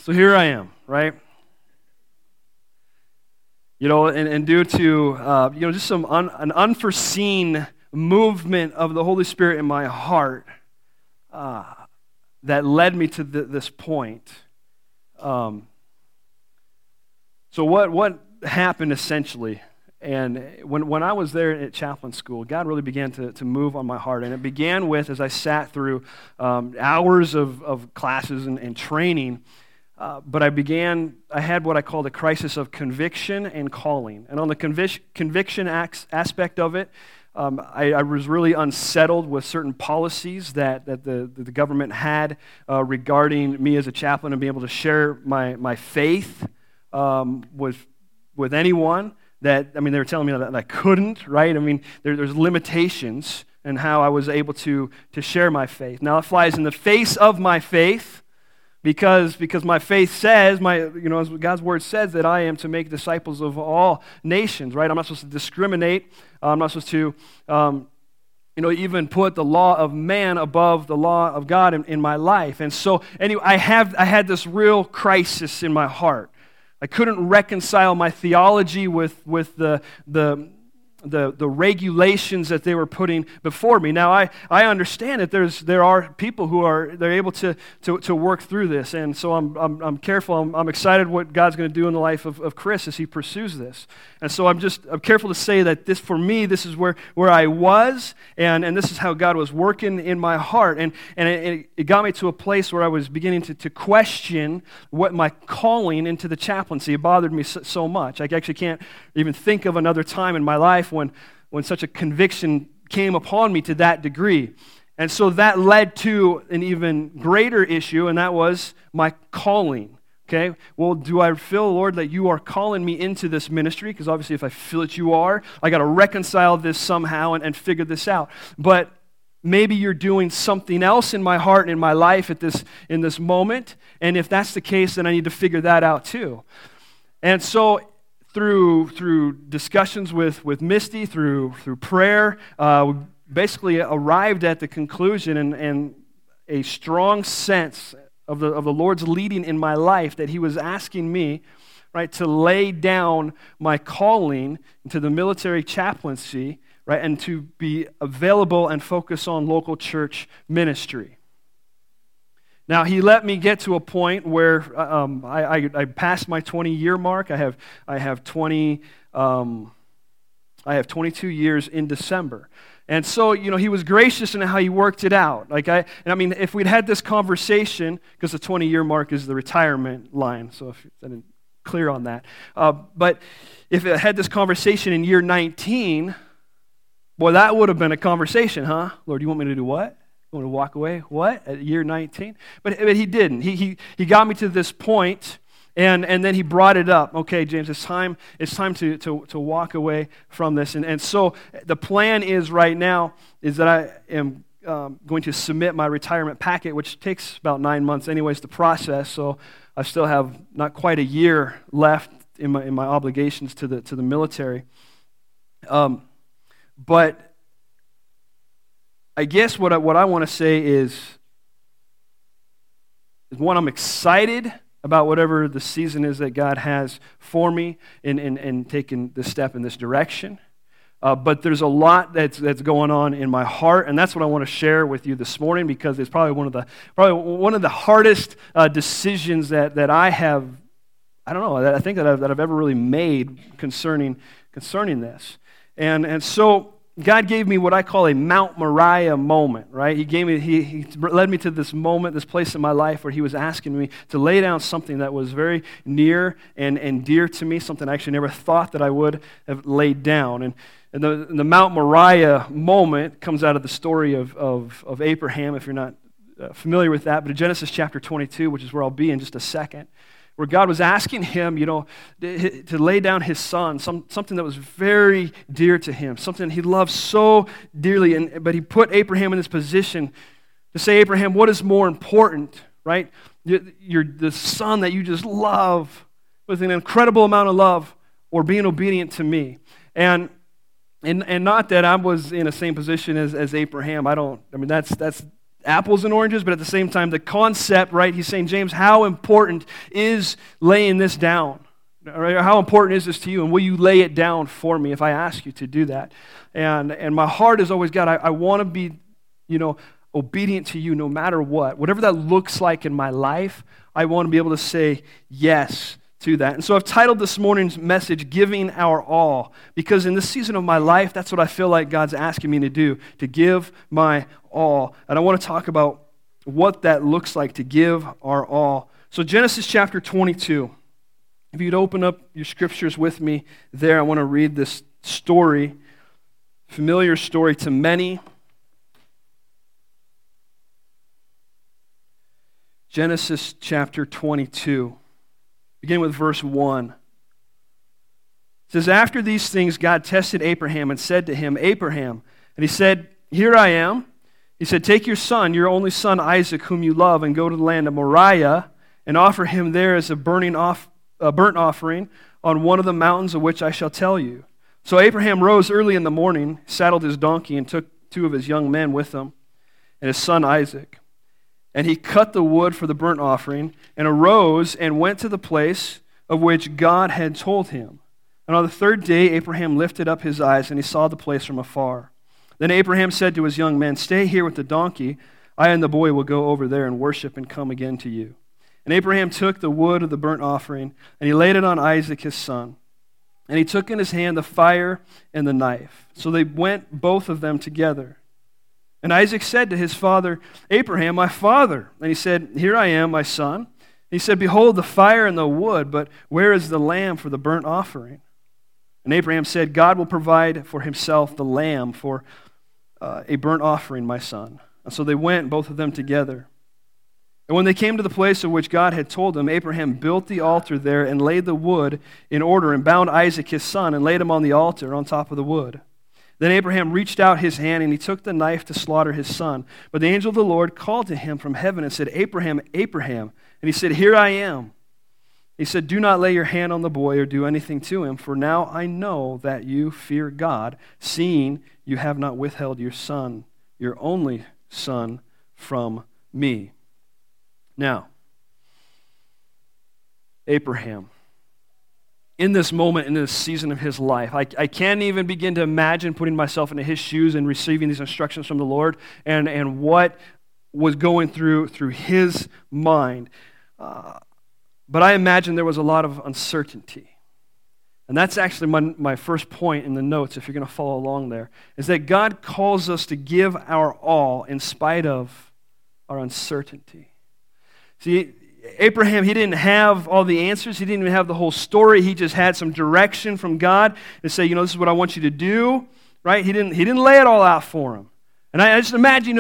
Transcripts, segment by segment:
So here I am, right? And due to, just an unforeseen movement of the Holy Spirit in my heart that led me to this point. So what happened essentially? And when I was there at chaplain school, God really began to move on my heart. And it began with, as I sat through hours of classes and training, but I had what I called a crisis of conviction and calling. And on the conviction aspect of it, I was really unsettled with certain policies that the government had regarding me as a chaplain and being able to share my faith with anyone. They were telling me that I couldn't, right? There's limitations in how I was able to share my faith. Now, it flies in the face of my faith because my faith says, as God's word says, that I am to make disciples of all nations, right? I'm not supposed to discriminate. I'm not supposed to, even put the law of man above the law of God in my life. And so, anyway, I had this real crisis in my heart. I couldn't reconcile my theology with the regulations that they were putting before me. Now, I understand that there are people they're able to work through this, and so I'm careful. I'm excited what God's going to do in the life of Chris as he pursues this. And so I'm careful to say that this is where I was, and this is how God was working in my heart, and it got me to a place where I was beginning to question what my calling into the chaplaincy. It bothered me so much. I actually can't even think of another time in my life when such a conviction came upon me to that degree. And so that led to an even greater issue, and that was my calling. Okay, well, do I feel, Lord, that you are calling me into this ministry? Because obviously if I feel that you are, I got to reconcile this somehow and figure this out. But maybe you're doing something else in my heart and in my life in this moment, and if that's the case, then I need to figure that out too. And so through discussions with Misty, through prayer, we basically arrived at the conclusion and a strong sense of the Lord's leading in my life that He was asking me, right, to lay down my calling into the military chaplaincy, right, and to be available and focus on local church ministry. Now, He let me get to a point where I passed my 20-year mark. I have 22 years in December. And so, He was gracious in how He worked it out. If we'd had this conversation, because the 20-year mark is the retirement line, so if I didn't clear on that. But if it had this conversation in year 19, boy, that would have been a conversation, huh? Lord, you want me to do what? You want to walk away? What? At year 19? But He didn't. He got me to this point. And then He brought it up. Okay, James, it's time to walk away from this. And so the plan is right now is that I am going to submit my retirement packet, which takes about 9 months anyways to process. So I still have not quite a year left in my obligations to the military. But I guess what I want to say is one, I'm excited about whatever the season is that God has for me in taking this step in this direction. But there's a lot that's going on in my heart, and that's what I want to share with you this morning, because it's probably one of the hardest decisions that I have. I don't know. I think that I've ever really made concerning this, and so God gave me what I call a Mount Moriah moment, right? He led me to this moment, this place in my life where He was asking me to lay down something that was very near and dear to me, something I actually never thought that I would have laid down. And the Mount Moriah moment comes out of the story of Abraham, if you're not familiar with that, but in Genesis chapter 22, which is where I'll be in just a second, where God was asking him, to lay down his son, something that was very dear to him, something he loved so dearly, but He put Abraham in this position to say, Abraham, what is more important, right? You're the son that you just love with an incredible amount of love, or being obedient to me. And not that I was in the same position as Abraham. That's apples and oranges, but at the same time, the concept, right? He's saying, James, how important is laying this down? Right? How important is this to you? And will you lay it down for me if I ask you to do that? And my heart is always, God, I want to be, obedient to you no matter what. Whatever that looks like in my life, I want to be able to say yes to that. And so I've titled this morning's message, Giving Our All, because in this season of my life, that's what I feel like God's asking me to do, to give my all. And I want to talk about what that looks like, to give our all. So Genesis chapter 22. If you'd open up your scriptures with me there, I want to read this story, familiar story to many. Genesis chapter 22, beginning with verse 1. It says, after these things, God tested Abraham and said to him, Abraham, and he said, here I am. He said, take your son, your only son Isaac, whom you love, and go to the land of Moriah and offer him there as a burnt offering on one of the mountains of which I shall tell you. So Abraham rose early in the morning, saddled his donkey, and took 2 of his young men with him, and his son Isaac. And he cut the wood for the burnt offering, and arose and went to the place of which God had told him. And on the 3rd day Abraham lifted up his eyes, and he saw the place from afar. Then Abraham said to his young men, stay here with the donkey. I and the boy will go over there and worship and come again to you. And Abraham took the wood of the burnt offering, and he laid it on Isaac his son. And he took in his hand the fire and the knife. So they went both of them together. And Isaac said to his father, Abraham, my father. And he said, here I am, my son. And he said, behold, the fire and the wood, but where is the lamb for the burnt offering? And Abraham said, God will provide for himself the lamb for a burnt offering, my son. And so they went, both of them together. And when they came to the place of which God had told them, Abraham built the altar there and laid the wood in order and bound Isaac his son and laid him on the altar on top of the wood. Then Abraham reached out his hand and he took the knife to slaughter his son. But the angel of the Lord called to him from heaven and said, Abraham, Abraham. And he said, here I am. He said, do not lay your hand on the boy or do anything to him, for now I know that you fear God, seeing you have not withheld your son, your only son, from me. Now, Abraham, in this moment, in this season of his life, I can't even begin to imagine putting myself into his shoes and receiving these instructions from the Lord and what was going through his mind. But I imagine there was a lot of uncertainty. And that's actually my first point in the notes, if you're going to follow along there, is that God calls us to give our all in spite of our uncertainty. See, Abraham, he didn't have all the answers. He didn't even have the whole story. He just had some direction from God to say, this is what I want you to do, right? He didn't lay it all out for him. And I just imagine,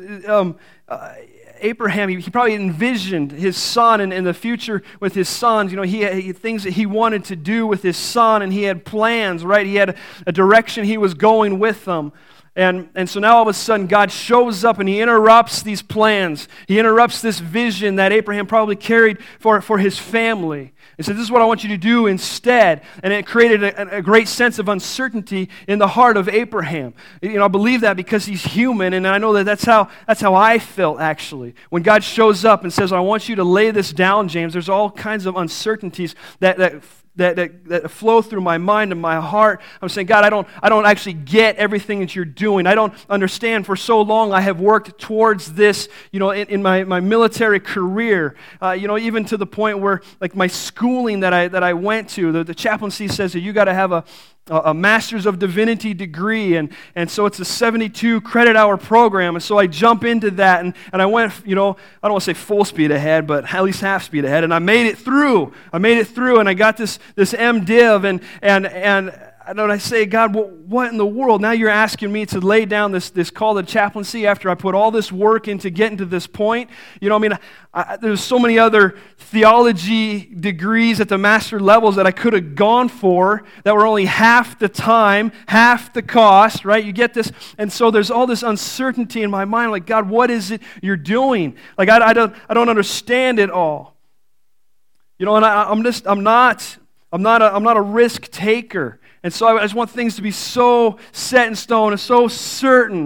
Abraham, he probably envisioned his son and in the future with his sons. He had things that he wanted to do with his son, and he had plans, right? He had a direction he was going with them. And so now all of a sudden God shows up and he interrupts these plans. He interrupts this vision that Abraham probably carried for his family. He said, this is what I want you to do instead. And it created a great sense of uncertainty in the heart of Abraham. I believe that because he's human, and I know that that's how I felt actually. When God shows up and says, I want you to lay this down, James, there's all kinds of uncertainties that flow through my mind and my heart. I'm saying, God, I don't actually get everything that you're doing. I don't understand. For so long I have worked towards this, in my military career, even to the point where, like, my schooling that I went to, the chaplaincy says that you got to have a Master's of Divinity degree, and so it's a 72 credit hour program, and so I jump into that, and I went, I don't want to say full speed ahead, but at least half speed ahead, and I made it through, and I got this MDiv, and I say, God, what in the world? Now you're asking me to lay down this call to chaplaincy after I put all this work into getting to this point? There's so many other theology degrees at the master levels that I could have gone for that were only half the time, half the cost, right? You get this? And so there's all this uncertainty in my mind, like, God, what is it you're doing? Like, I don't understand it all. And I'm not a risk taker. And so I just want things to be so set in stone and so certain.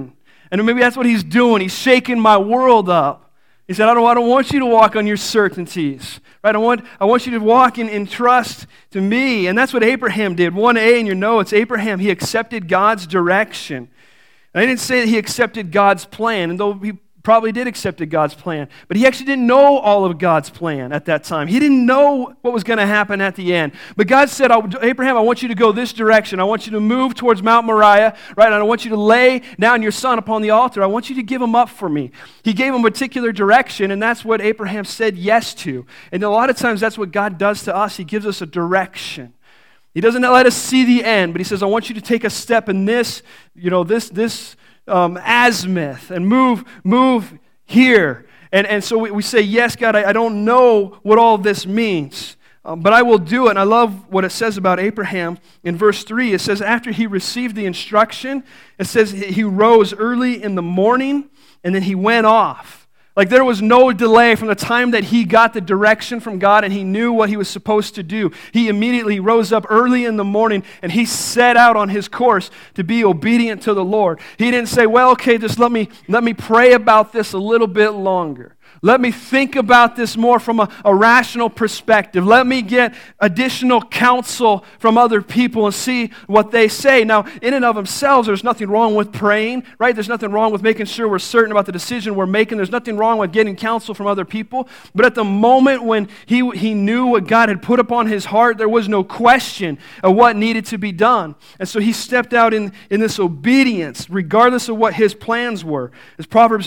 And maybe that's what he's doing. He's shaking my world up. He said, I don't want you to walk on your certainties. Right? I want you to walk in trust to me. And that's what Abraham did. 1A in your notes, Abraham, he accepted God's direction. And I didn't say that he accepted God's plan, and though he probably did accept God's plan, but he actually didn't know all of God's plan at that time. He didn't know what was going to happen at the end. But God said, Abraham, I want you to go this direction. I want you to move towards Mount Moriah, right? And I want you to lay down your son upon the altar. I want you to give him up for me. He gave him a particular direction, and that's what Abraham said yes to. And a lot of times that's what God does to us. He gives us a direction. He doesn't let us see the end, but he says, I want you to take a step in this, azimuth and move here. And so we say, yes, God, I don't know what all this means, but I will do it. And I love what it says about Abraham in verse 3. It says, after he received the instruction, it says he rose early in the morning and then he went off. Like there was no delay from the time that he got the direction from God and he knew what he was supposed to do. He immediately rose up early in the morning and he set out on his course to be obedient to the Lord. He didn't say, well, okay, just let me pray about this a little bit longer. Let me think about this more from a rational perspective. Let me get additional counsel from other people and see what they say. Now, in and of themselves, there's nothing wrong with praying, right? There's nothing wrong with making sure we're certain about the decision we're making. There's nothing wrong with getting counsel from other people. But at the moment when he knew what God had put upon his heart, there was no question of what needed to be done. And so he stepped out in this obedience, regardless of what his plans were. As Proverbs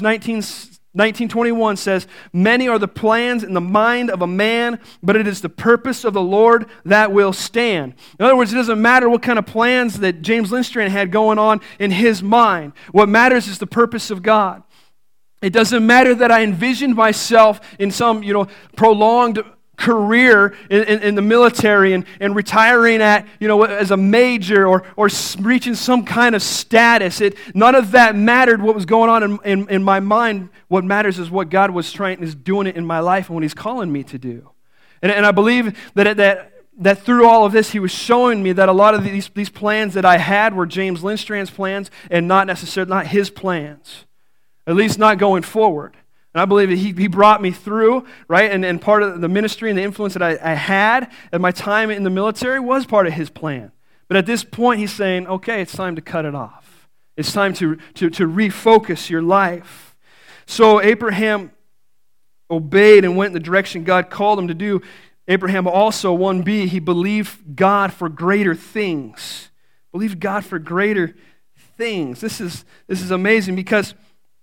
19:21 says, many are the plans in the mind of a man, but it is the purpose of the Lord that will stand. In other words, it doesn't matter what kind of plans that James Lindstrand had going on in his mind. What matters is the purpose of God. It doesn't matter that I envisioned myself in some, prolonged career in the military and retiring at, as a major or reaching some kind of status. None of that mattered what was going on in my mind. What matters is what God is doing it in my life and what he's calling me to do. And I believe that through all of this, he was showing me that a lot of these plans that I had were James Lindstrand's plans and not his plans, at least not going forward. And I believe that he brought me through, right? And part of the ministry and the influence that I had at my time in the military was part of his plan. But at this point, he's saying, okay, it's time to cut it off. It's time to refocus your life. So Abraham obeyed and went in the direction God called him to do. Abraham also, 1B, he believed God for greater things. Believed God for greater things. This is amazing because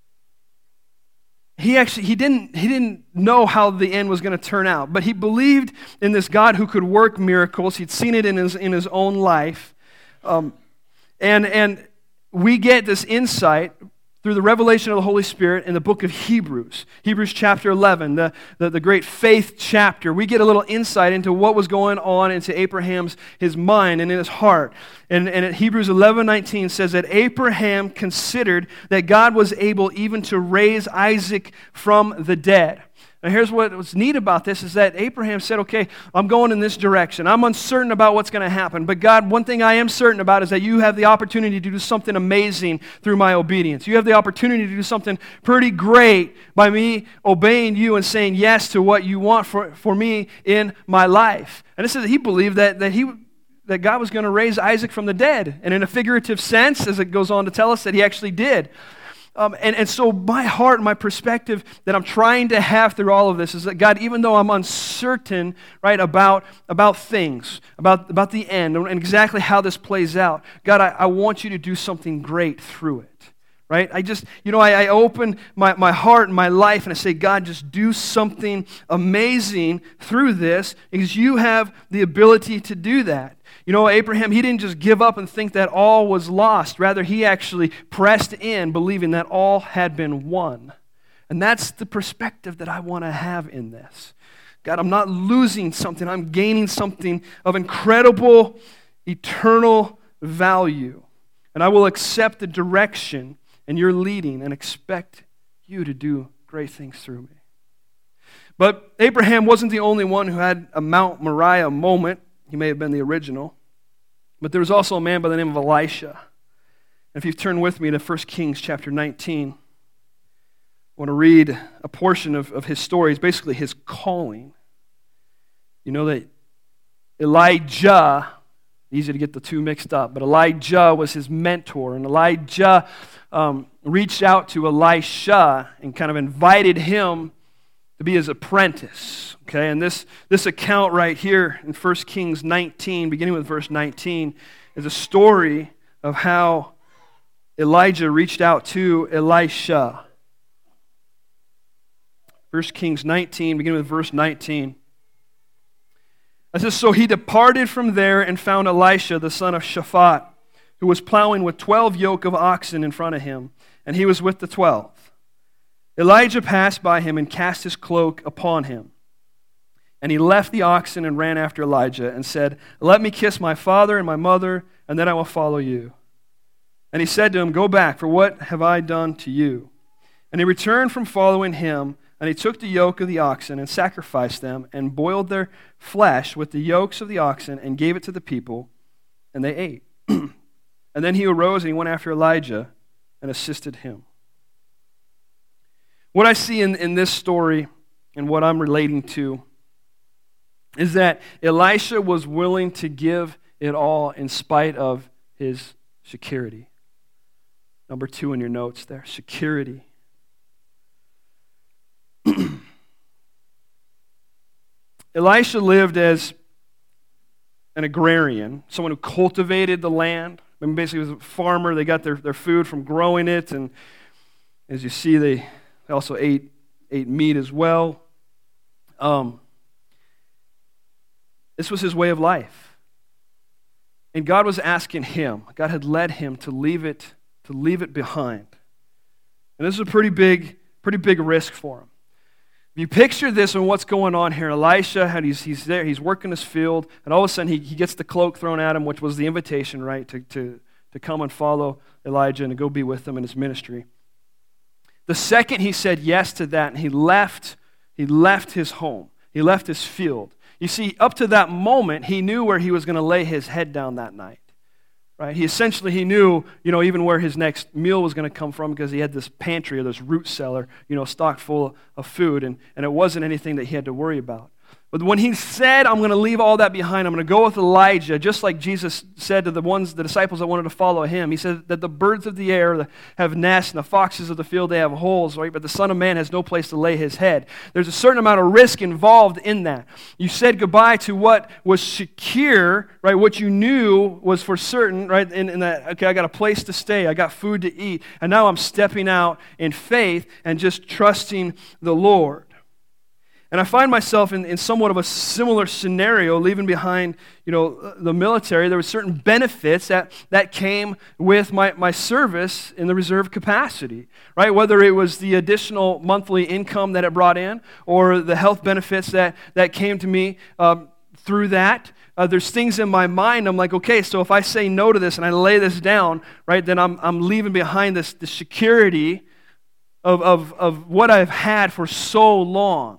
he didn't know how the end was going to turn out, but he believed in this God who could work miracles. He'd seen it in his own life, and we get this insight through the revelation of the Holy Spirit in the book of Hebrews chapter 11, the great faith chapter. We get a little insight into what was going on into his mind and in his heart. And Hebrews 11:19 says that Abraham considered that God was able even to raise Isaac from the dead. Now here's what's neat about this is that Abraham said, okay, I'm going in this direction. I'm uncertain about what's going to happen. But God, one thing I am certain about is that you have the opportunity to do something amazing through my obedience. You have the opportunity to do something pretty great by me obeying you and saying yes to what you want for me in my life. And it says that he believed that God was going to raise Isaac from the dead. And in a figurative sense, as it goes on to tell us, that he actually did. And so my heart, my perspective that I'm trying to have through all of this is that God, even though I'm uncertain, right, about things, about the end and exactly how this plays out, God, I want you to do something great through it, right? I open my heart and my life and I say, God, just do something amazing through this because you have the ability to do that. Abraham, he didn't just give up and think that all was lost. Rather, he actually pressed in, believing that all had been won. And that's the perspective that I want to have in this. God, I'm not losing something. I'm gaining something of incredible, eternal value. And I will accept the direction and your leading and expect you to do great things through me. But Abraham wasn't the only one who had a Mount Moriah moment. He may have been the original. But there was also a man by the name of Elisha. If you turn with me to 1 Kings chapter 19, I want to read a portion of his story. It's basically his calling. You know that Elijah, easy to get the two mixed up, but Elijah was his mentor, and Elijah reached out to Elisha and kind of invited him to be his apprentice. Okay, and this account right here in 1 Kings 19, beginning with verse 19, is a story of how Elijah reached out to Elisha. 1 Kings 19, beginning with verse 19. It says, "So he departed from there and found Elisha, the son of Shaphat, who was plowing with 12 yoke of oxen in front of him, and he was with the 12. Elijah passed by him and cast his cloak upon him. And he left the oxen and ran after Elijah and said, 'Let me kiss my father and my mother, and then I will follow you.' And he said to him, 'Go back, for what have I done to you?' And he returned from following him, and he took the yoke of the oxen and sacrificed them and boiled their flesh with the yokes of the oxen and gave it to the people, and they ate. And then he arose and he went after Elijah and assisted him." What I see in this story and what I'm relating to is that Elisha was willing to give it all in spite of his security. Number 2 in your notes there, security. Elisha lived as an agrarian, someone who cultivated the land. I mean, basically, he was a farmer. They got their food from growing it, and as you see, they also ate meat as well. This was his way of life, and God was asking him. God had led him to leave it behind, and this is a pretty big risk for him. If you picture this and what's going on here, Elisha, he's there, he's working his field, and all of a sudden he gets the cloak thrown at him, which was the invitation, right, to come and follow Elijah and to go be with him in his ministry. The second he said yes to that, and he left his home, he left his field. You see, up to that moment, he knew where he was going to lay his head down that night. Right? He knew, even where his next meal was going to come from because he had this pantry or this root cellar, stocked full of food, and it wasn't anything that he had to worry about. But when he said, "I'm going to leave all that behind, I'm going to go with Elijah," just like Jesus said to the disciples that wanted to follow him, he said that the birds of the air have nests and the foxes of the field, they have holes, right? But the Son of Man has no place to lay his head. There's a certain amount of risk involved in that. You said goodbye to what was secure, right? What you knew was for certain, right? In that, okay, I got a place to stay, I got food to eat, and now I'm stepping out in faith and just trusting the Lord. And I find myself in somewhat of a similar scenario, leaving behind, the military. There were certain benefits that came with my service in the reserve capacity, right? Whether it was the additional monthly income that it brought in, or the health benefits that came to me through that. There's things in my mind. I'm like, okay, so if I say no to this and I lay this down, right, then I'm leaving behind the security of what I've had for so long.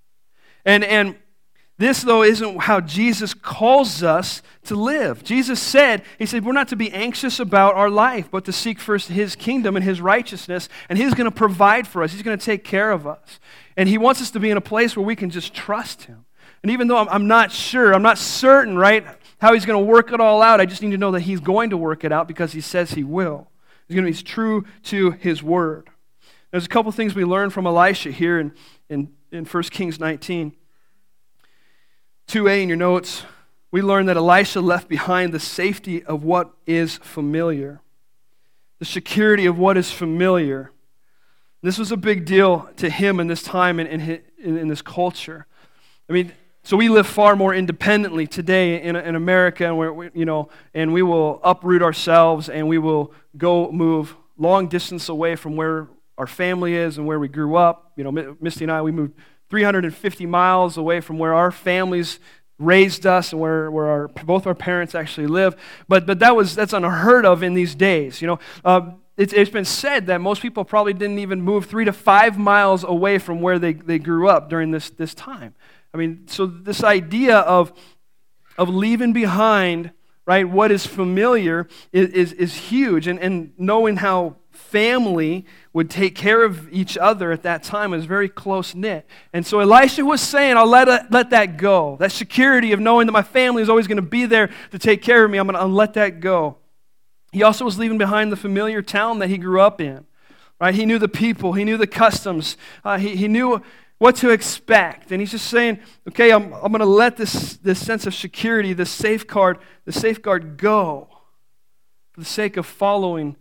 And this, though, isn't how Jesus calls us to live. Jesus said, he said, we're not to be anxious about our life, but to seek first his kingdom and his righteousness, and he's going to provide for us. He's going to take care of us. And he wants us to be in a place where we can just trust him. And even though I'm not certain, right, how he's going to work it all out, I just need to know that he's going to work it out because he says he will. He's true to his word. There's a couple things we learn from Elisha here in 1 Kings 19. 2a in your notes, we learn that Elisha left behind the safety of what is familiar. The security of what is familiar. This was a big deal to him in this time and in this culture. I mean, so we live far more independently today in America, and we will uproot ourselves and we will go move long distance away from where our family is and where we grew up. Misty and I, we moved 350 miles away from where our families raised us and where both our parents actually live. But that's unheard of in these days. It's been said that most people probably didn't even move 3 to 5 miles away from where they grew up during this time. I mean, so this idea of leaving behind, right? What is familiar is huge. And knowing how family would take care of each other at that time was very close-knit. And so Elisha was saying, I'll let that go. That security of knowing that my family is always going to be there to take care of me, I'll let that go. He also was leaving behind the familiar town that he grew up in. Right? He knew the people. He knew the customs. He knew what to expect. And he's just saying, okay, I'm going to let this sense of security, this safeguard go for the sake of following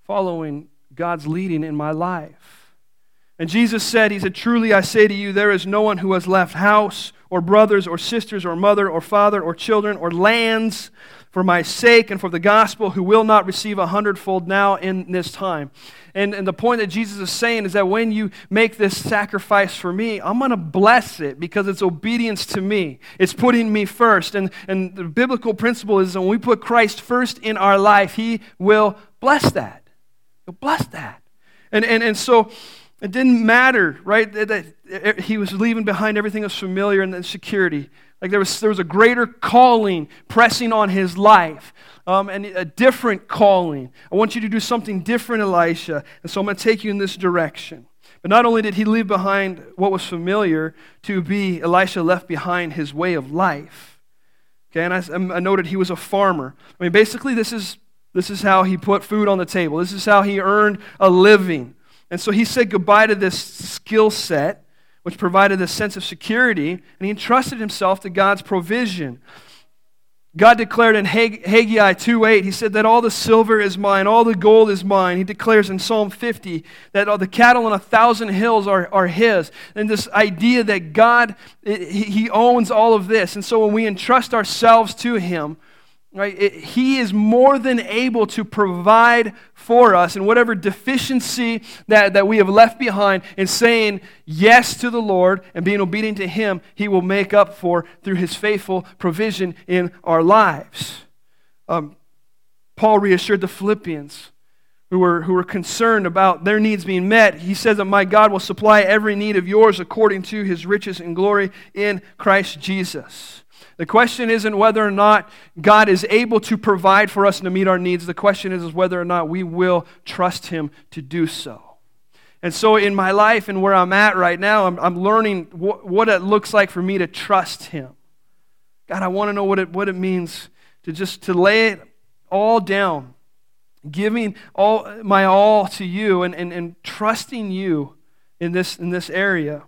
God's leading in my life. And Jesus said, he said, truly I say to you, there is no one who has left house or brothers or sisters or mother or father or children or lands for my sake and for the gospel who will not receive 100-fold now in this time. And the point that Jesus is saying is that when you make this sacrifice for me, I'm going to bless it because it's obedience to me. It's putting me first. And the biblical principle is that when we put Christ first in our life, He will bless that. He'll bless that. And so it didn't matter, right, that he was leaving behind everything that was familiar and the security. Like there was a greater calling pressing on his life, and a different calling. I want you to do something different, Elisha, and so I'm going to take you in this direction. But not only did he leave behind what was familiar, Elisha left behind his way of life. Okay, and I noted he was a farmer. I mean, basically this is how he put food on the table. This is how he earned a living. And so he said goodbye to this skill set, which provided a sense of security, and he entrusted himself to God's provision. God declared in Haggai 2:8, He said that all the silver is mine, all the gold is mine. He declares in Psalm 50 that all the cattle on 1,000 hills are His. And this idea that God, He owns all of this. And so when we entrust ourselves to Him, right, He is more than able to provide for us, and whatever deficiency that we have left behind in saying yes to the Lord and being obedient to Him, He will make up for through His faithful provision in our lives. Paul reassured the Philippians who were concerned about their needs being met. He says that my God will supply every need of yours according to His riches and glory in Christ Jesus. The question isn't whether or not God is able to provide for us and to meet our needs. The question is whether or not we will trust Him to do so. And so in my life and where I'm at right now, I'm learning what it looks like for me to trust Him. God, I want to know what it means to lay it all down, giving my all to You and trusting You in this area.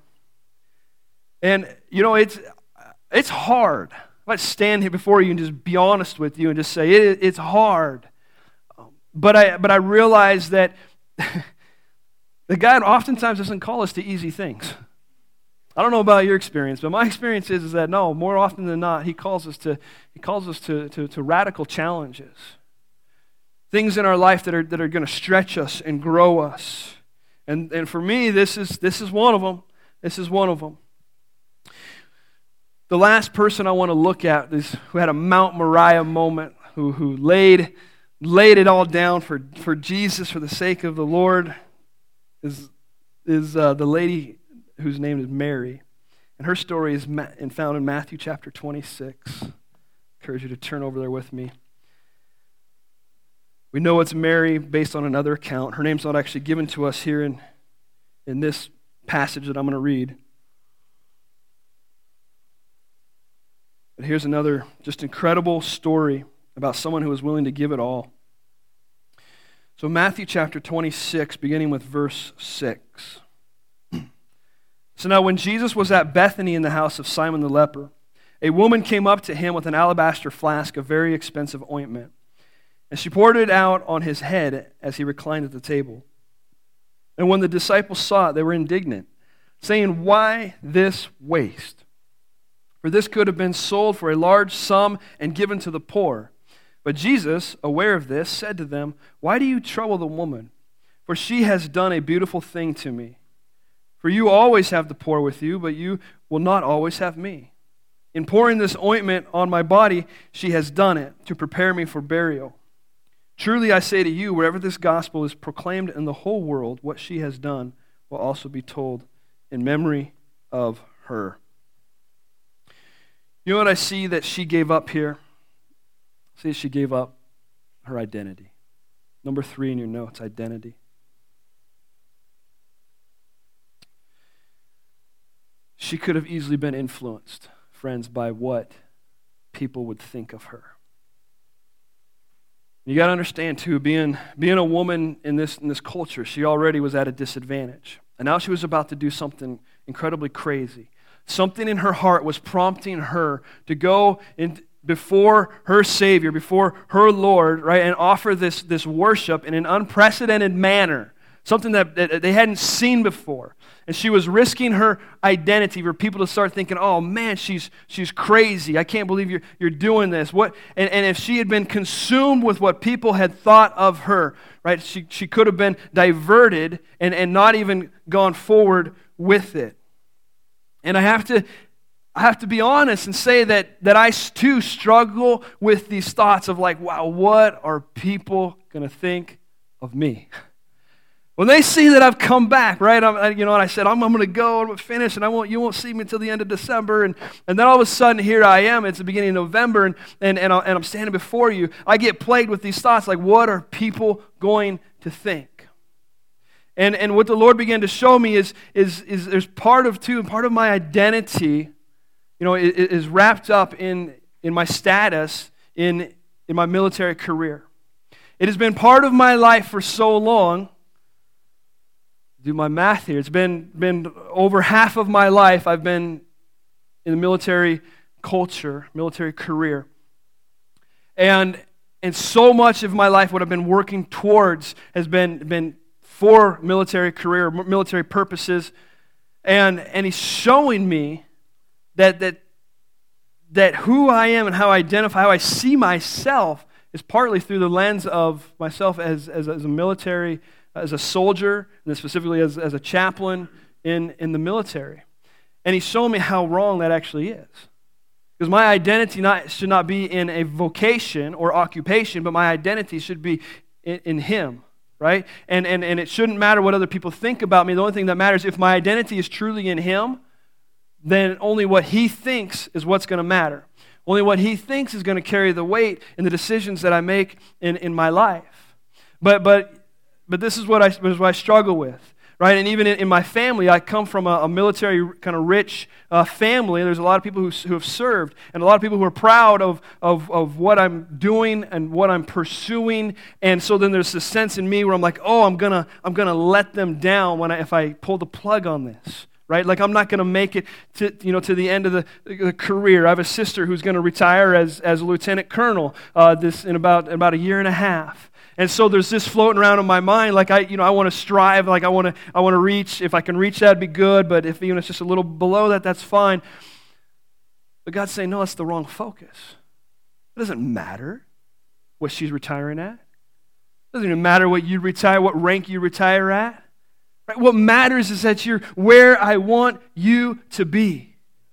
And it's hard. I might stand here before you and just be honest with you and just say it's hard. But I realize that God oftentimes doesn't call us to easy things. I don't know about your experience, but my experience is that no, more often than not, He calls us to radical challenges. Things in our life that are going to stretch us and grow us. And for me, this is one of them. This is one of them. The last person I want to look at is who had a Mount Moriah moment, who laid it all down for Jesus for the sake of the Lord, is the lady whose name is Mary. And her story is found in Matthew chapter 26. I encourage you to turn over there with me. We know it's Mary based on another account. Her name's not actually given to us here in this passage that I'm going to read. But here's another just incredible story about someone who was willing to give it all. So Matthew chapter 26, beginning with verse 6. So now when Jesus was at Bethany in the house of Simon the leper, a woman came up to him with an alabaster flask of very expensive ointment, and she poured it out on his head as he reclined at the table. And when the disciples saw it, they were indignant, saying, "Why this waste? For this could have been sold for a large sum and given to the poor." But Jesus, aware of this, said to them, "Why do you trouble the woman? For she has done a beautiful thing to me. For you always have the poor with you, but you will not always have me. In pouring this ointment on my body, she has done it to prepare me for burial. Truly I say to you, wherever this gospel is proclaimed in the whole world, what she has done will also be told in memory of her." You know what I see that she gave up here? See, she gave up her identity. Number 3 in your notes, identity. She could have easily been influenced, friends, by what people would think of her. You got to understand, too, being a woman in this culture, she already was at a disadvantage. And now she was about to do something incredibly crazy. Something in her heart was prompting her to go in before her Savior, before her Lord, right, and offer this worship in an unprecedented manner, something that they hadn't seen before. And she was risking her identity for people to start thinking, oh man, she's crazy. I can't believe you're doing this. And if she had been consumed with what people had thought of her, right, she could have been diverted and not even gone forward with it. And I have to be honest and say that I too struggle with these thoughts of like, wow, what are people going to think of me? When they see that I've come back, right? And I said, I'm going to go, I'm going to finish, and you won't see me until the end of December. And then all of a sudden, here I am. It's the beginning of November, and I'm standing before you. I get plagued with these thoughts like, what are people going to think? And what the Lord began to show me is there's part of my identity, is wrapped up in my status in my military career. It has been part of my life for so long. Do my math here. It's been over half of my life I've been in the military culture, military career. And so much of my life, what I've been working towards has been for military career, military purposes. And He's showing me that who I am and how I identify, how I see myself is partly through the lens of myself as a military, as a soldier, and then specifically as a chaplain in the military. And He's showing me how wrong that actually is. Because my identity should not be in a vocation or occupation, but my identity should be in Him, right? And it shouldn't matter what other people think about me. The only thing that matters, if my identity is truly in Him, then only what He thinks is what's going to matter. Only what He thinks is going to carry the weight in the decisions that I make in my life. But this is what I struggle with, right? And even in my family, I come from a military kind of rich family. There's a lot of people who have served, and a lot of people who are proud of what I'm doing and what I'm pursuing. And so then there's this sense in me where I'm like, oh, I'm gonna let them down if I pull the plug on this. Right? Like I'm not going to make it to the end of the career. I have a sister who's going to retire as a lieutenant colonel in about a year and a half. And so there's this floating around in my mind, like I want to strive, like I want to reach. If I can reach that'd be good, but if even it's just a little below that, that's fine. But God's saying, no, that's the wrong focus. It doesn't matter what she's retiring at. It doesn't even matter what rank you retire at. Right? What matters is that you're where I want you to be.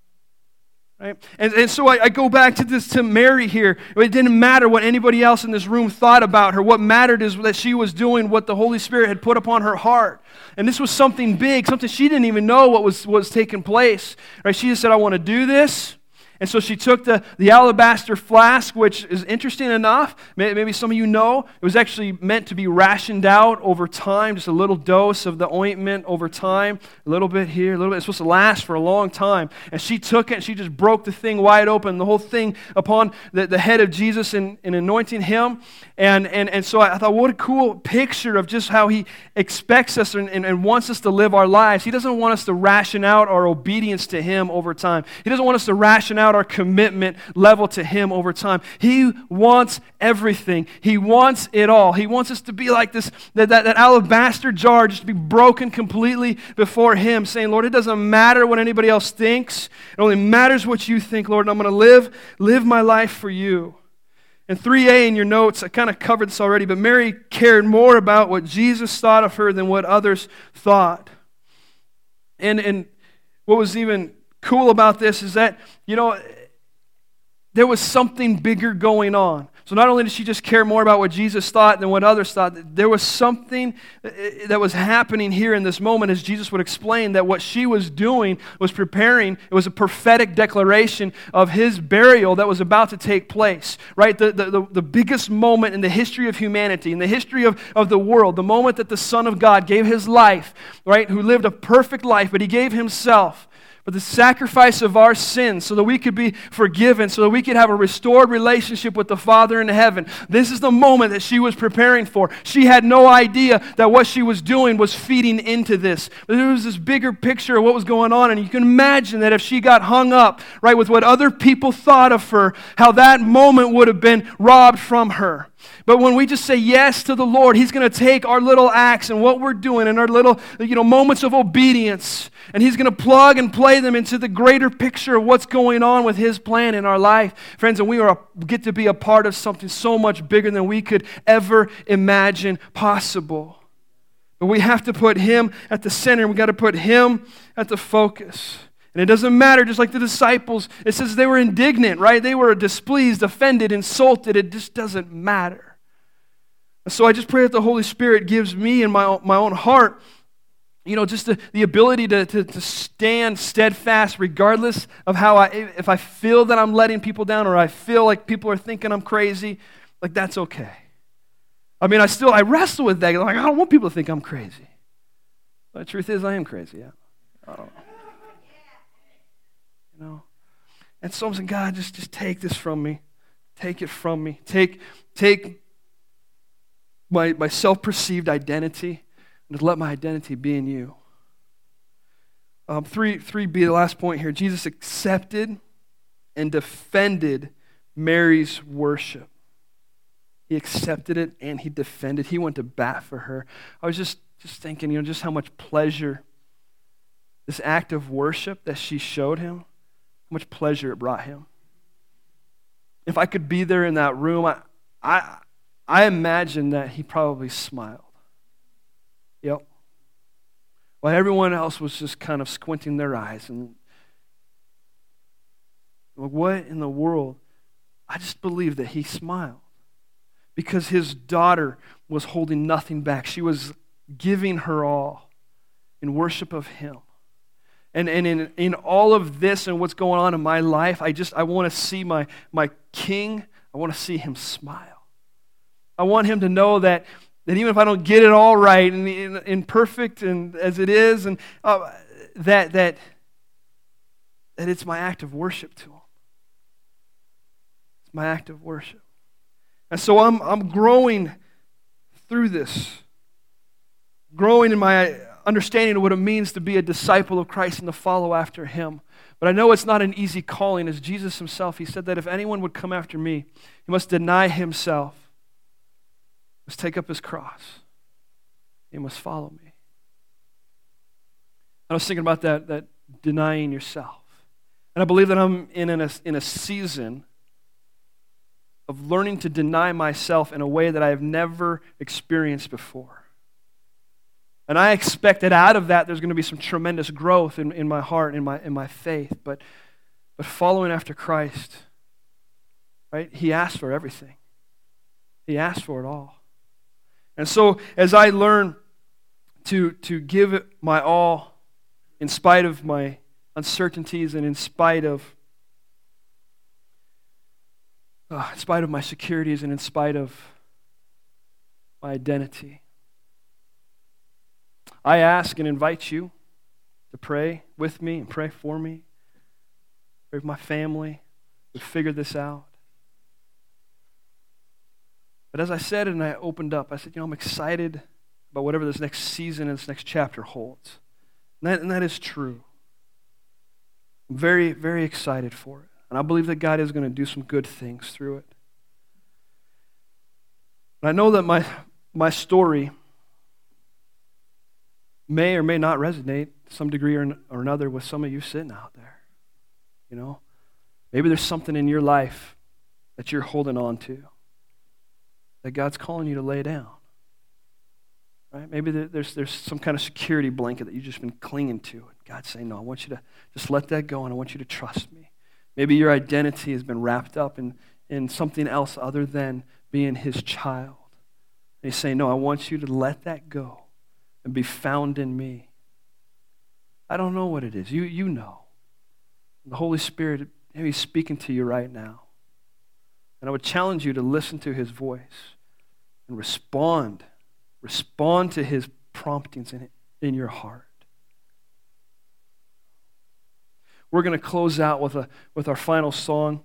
Right? And so I go back to Mary here. It didn't matter what anybody else in this room thought about her. What mattered is that she was doing what the Holy Spirit had put upon her heart. And this was something big, something she didn't even know what was taking place. Right? She just said, I want to do this. And so she took the alabaster flask, which is interesting enough. Maybe some of you know, it was actually meant to be rationed out over time, just a little dose of the ointment over time, a little bit here, a little bit. It's supposed to last for a long time. And she took it and she just broke the thing wide open, the whole thing upon the head of Jesus and anointing Him. And so I thought, what a cool picture of just how He expects us and wants us to live our lives. He doesn't want us to ration out our obedience to Him over time. He doesn't want us to ration out our commitment level to Him over time. He wants everything. He wants it all. He wants us to be like this, that alabaster jar, just to be broken completely before Him, saying, Lord, it doesn't matter what anybody else thinks. It only matters what you think, Lord, and I'm going to live my life for you. In 3a in your notes, I kind of covered this already, but Mary cared more about what Jesus thought of her than what others thought. And what was even cool about this is that, there was something bigger going on. So not only did she just care more about what Jesus thought than what others thought, there was something that was happening here in this moment, as Jesus would explain, that what she was doing was preparing. It was a prophetic declaration of his burial that was about to take place, right? The biggest moment in the history of humanity, in the history of the world, the moment that the Son of God gave his life, right? Who lived a perfect life, but he gave himself for the sacrifice of our sins so that we could be forgiven, so that we could have a restored relationship with the Father in heaven. This is the moment that she was preparing for. She had no idea that what she was doing was feeding into this. But there was this bigger picture of what was going on, and you can imagine that if she got hung up, right, with what other people thought of her, how that moment would have been robbed from her. But when we just say yes to the Lord, He's going to take our little acts and what we're doing and our little, moments of obedience, and He's going to plug and play them into the greater picture of what's going on with His plan in our life. Friends, and we get to be a part of something so much bigger than we could ever imagine possible. But we have to put Him at the center, and we got to put Him at the focus. And it doesn't matter, just like the disciples, it says they were indignant, right? They were displeased, offended, insulted. It just doesn't matter. So I just pray that the Holy Spirit gives me in my own heart, just the ability to stand steadfast regardless of if I feel that I'm letting people down or I feel like people are thinking I'm crazy, like that's okay. I mean, I wrestle with that. Like, I don't want people to think I'm crazy. But the truth is, I am crazy, yeah. I don't know. And so I'm saying, God, just take this from me. Take it from me. Take my self-perceived identity and just let my identity be in you. 3B, the last point here. Jesus accepted and defended Mary's worship. He accepted it and he defended. He went to bat for her. I was just thinking, just how much pleasure this act of worship that she showed him, how much pleasure it brought him. If I could be there in that room, I imagine that he probably smiled. Yep. While everyone else was just kind of squinting their eyes and like, what in the world? I just believe that he smiled because his daughter was holding nothing back. She was giving her all in worship of him. And in all of this and what's going on in my life, I want to see my King. I want to see him smile. I want him to know that even if I don't get it all right and imperfect and as it is, and that it's my act of worship to him. It's my act of worship. And so I'm growing through this, growing in my understanding of what it means to be a disciple of Christ and to follow after him. But I know it's not an easy calling. As Jesus himself, he said that if anyone would come after me, he must deny himself, must take up his cross, he must follow me. I was thinking about that denying yourself. And I believe that I'm in a season of learning to deny myself in a way that I have never experienced before. And I expect that out of that there's going to be some tremendous growth in my heart, in my faith. But following after Christ, right? He asked for everything. He asked for it all. And so as I learn to give it my all in spite of my uncertainties and in spite of my securities and in spite of my identity, I ask and invite you to pray with me and pray for me, pray for my family, to figure this out. But as I said and I opened up, I said, I'm excited about whatever this next season and this next chapter holds. And that is true. I'm very, very excited for it. And I believe that God is going to do some good things through it. And I know that my story may or may not resonate to some degree or another with some of you sitting out there. Maybe there's something in your life that you're holding on to, that God's calling you to lay down. Right? Maybe there's some kind of security blanket that you've just been clinging to. And God's saying, no, I want you to just let that go and I want you to trust me. Maybe your identity has been wrapped up in in something else other than being his child. And he's saying, no, I want you to let that go and be found in me. I don't know what it is. You know. The Holy Spirit, maybe he's speaking to you right now. And I would challenge you to listen to his voice and respond. Respond to his promptings in your heart. We're going to close out with our final song.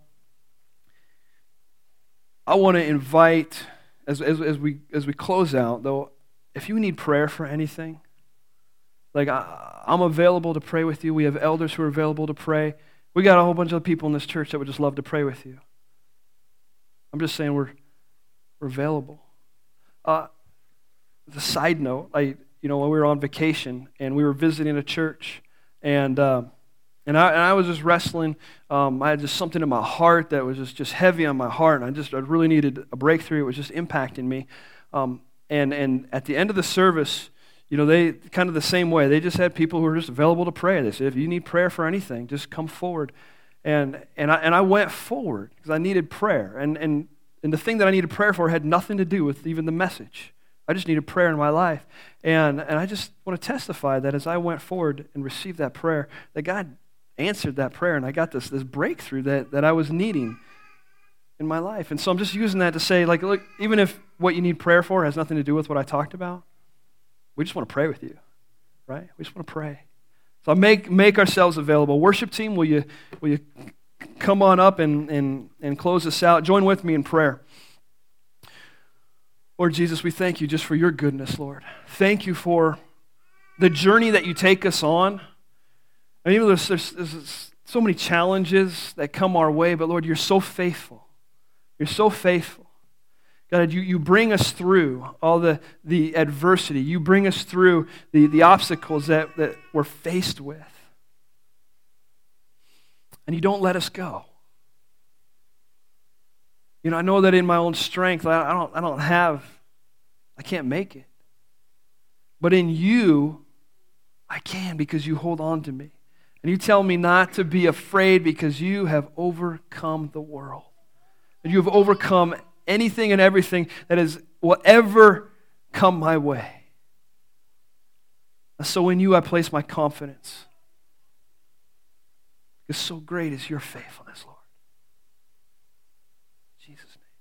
I want to invite, as we close out, though, if you need prayer for anything, like I'm available to pray with you. We have elders who are available to pray. We got a whole bunch of people in this church that would just love to pray with you. I'm just saying we're available. As a side note, when we were on vacation and we were visiting a church, and I was just wrestling. I had just something in my heart that was just heavy on my heart, and I really needed a breakthrough. It was just impacting me. And at the end of the service, they kind of the same way. They just had people who were just available to pray. They said, if you need prayer for anything, just come forward. And I went forward because I needed prayer. And the thing that I needed prayer for had nothing to do with even the message. I just needed prayer in my life. And I just want to testify that as I went forward and received that prayer, that God answered that prayer, and I got this breakthrough that I was needing in my life. And so I'm just using that to say, look, even if what you need prayer for has nothing to do with what I talked about, we just want to pray with you, right? We just want to pray. So make ourselves available. Worship team, will you come on up and close this out? Join with me in prayer. Lord Jesus, we thank you just for your goodness, Lord. Thank you for the journey that you take us on. And even though there's so many challenges that come our way, but Lord, you're so faithful. You're so faithful. God, you bring us through all the adversity. You bring us through the obstacles that we're faced with. And you don't let us go. I know that in my own strength, I can't make it. But in you, I can, because you hold on to me. And you tell me not to be afraid because you have overcome the world. And you have overcome anything and everything that will ever come my way. And so in you I place my confidence. Because so great is your faithfulness, Lord. In Jesus' name.